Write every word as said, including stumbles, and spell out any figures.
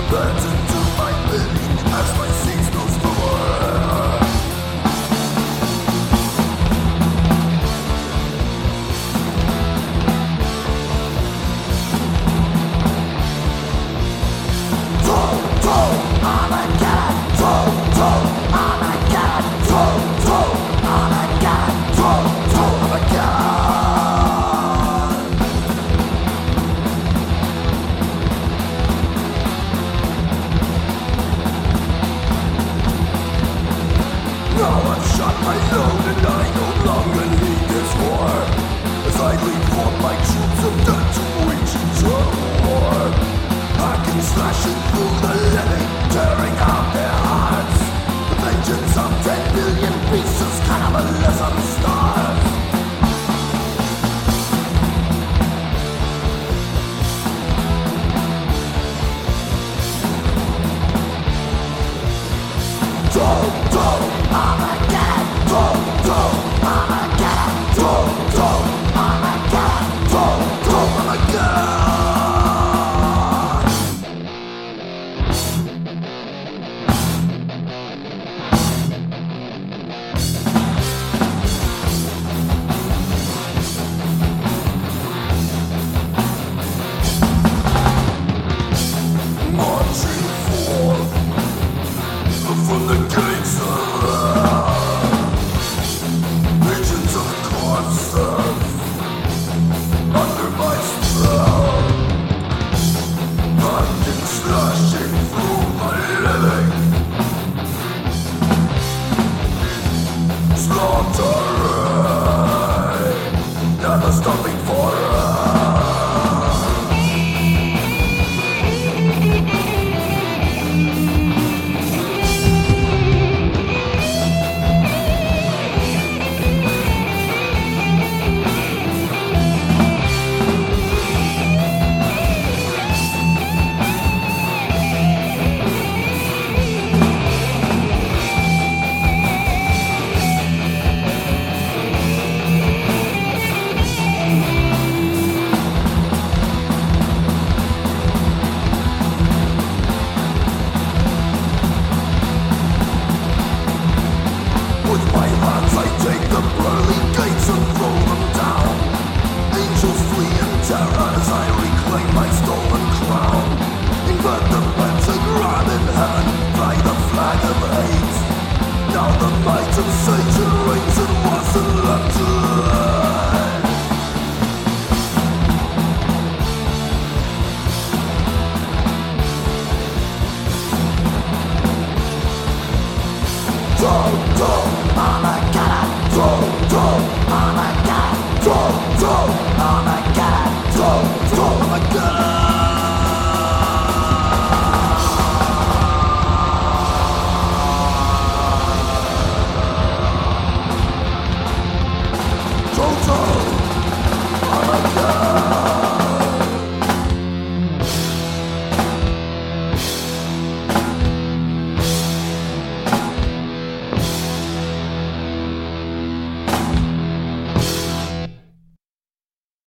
burns into my being as my seas goes forward. Troll, troll, Armageddon. Troll, troll, Armageddon. Troll, troll, Armageddon. Troll, troll, Armageddon. Now I've shot my load and I no longer need this war, as I lead forth my troops of death to wage eternal war. Hacking, slashing through the living, tearing out their hearts. The vengeance of ten billion pieces, cannibalism starts. Troll, troll, Armageddon. Troll, troll, Armageddon. Troll, troll, Armageddon. Troll, troll, Armageddon. Marching forth from the gates of hell, legions of corpses under my spell, hunting, slashing through my living, slaughtering, never stopping for us. With my hands I take the pearly gates and throw them down. Angels flee in terror as I reclaim my stolen crown. Invert the pentagram in heaven, fly the flag of hate. Now the might of Satan reigns and wasn't left to lie. Troll, troll, Armageddon. Troll,